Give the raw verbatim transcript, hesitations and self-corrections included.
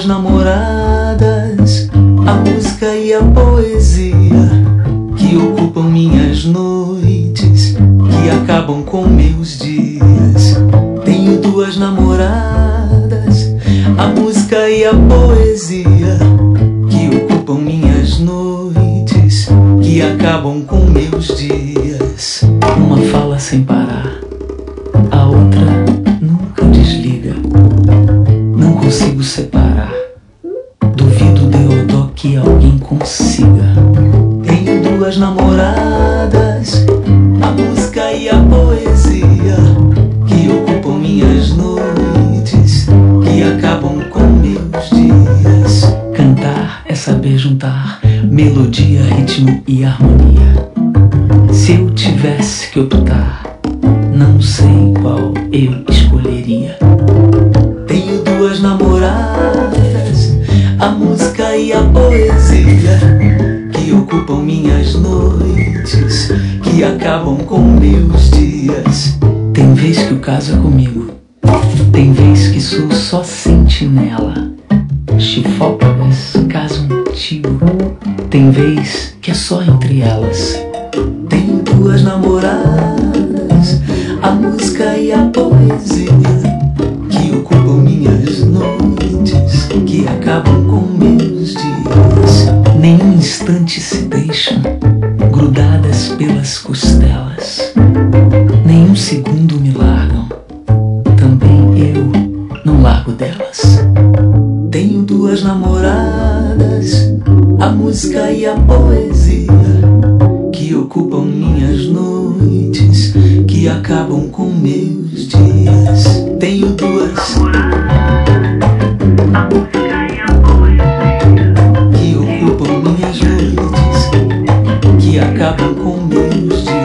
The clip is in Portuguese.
namoradas, a música e a poesia que ocupam minhas noites, que acabam com meus dias. Tenho duas namoradas, a música e a poesia que ocupam minhas noites, que acabam com meus dias. Uma fala sem parar, a outra nunca desliga. Não consigo separar, duvido Deodó que alguém consiga. Tenho duas namoradas, a música e a poesia que ocupam minhas noites, que acabam com meus dias. Cantar é saber juntar melodia, ritmo e harmonia. Se eu tivesse que optar, não sei qual eu escolheria. Tenho duas namoradas, a música e a poesia que ocupam minhas noites, que acabam com meus dias. Tem vez que o caso é comigo, tem vez que sou só sentinela. Chifópagas casam contigo, tem vez que é só entre elas. Tenho duas namoradas, a música e a poesia que ocupam minhas noites, que acabam com meus dias. Nenhum instante se deixam grudadas pelas costelas, nenhum segundo me largam, também eu não largo delas. Tenho duas namoradas, a música e a poesia que ocupam minhas noites, que acabam com meus dias. Tenho duas que ocupam minhas noites, que acabam com meus dias.